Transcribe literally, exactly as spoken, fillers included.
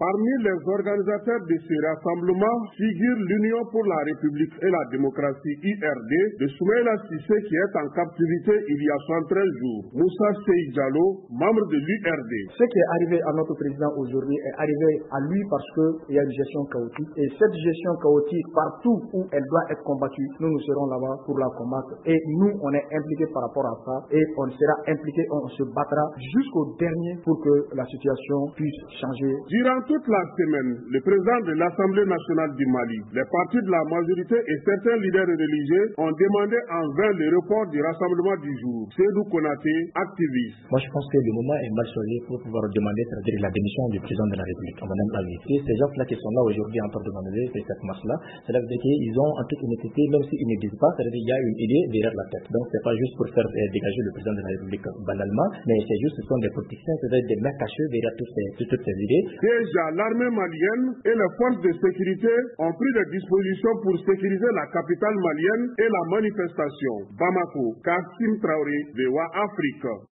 Parmi les organisateurs de ce rassemblement figure l'Union pour la République et la démocratie U R D de Soumaïla Cissé qui est en captivité il y a soixante-treize jours. Moussa Sey Diallo, membre de l'U R D. Ce qui est arrivé à notre président aujourd'hui est arrivé à lui parce qu'il y a une gestion chaotique. Et cette gestion chaotique, partout où elle doit être combattue, nous nous serons là-bas pour la combattre. Et nous, on est impliqués par rapport à ça. Et on sera impliqués, on se battra jusqu'au dernier pour que la situation puisse changer. Durant toute la semaine, le président de l'Assemblée nationale du Mali, les partis de la majorité et certains leaders religieux ont demandé en vain le report du rassemblement du jour. Seydou Konaté, activiste. Moi, je pense que le moment est mal choisi pour pouvoir demander, c'est-à-dire la démission du président de la République, Mme Avi. Et ces gens-là qui sont là aujourd'hui en train de demander cette marche-là, cela veut dire qu'ils ont en toute honnêteté, même s'ils ne disent pas, c'est-à-dire qu'il y a une idée derrière la tête. Donc, c'est pas juste pour faire euh, dégager le président de la République banalement, mais c'est juste ce sont des politiciens, c'est-à-dire des mecs cachés derrière toutes ces, toutes ces idées. Déjà, l'armée malienne et les forces de sécurité ont pris des dispositions pour sécuriser la capitale malienne et la manifestation. Bamako, Kassim Traoré, V O A Afrique.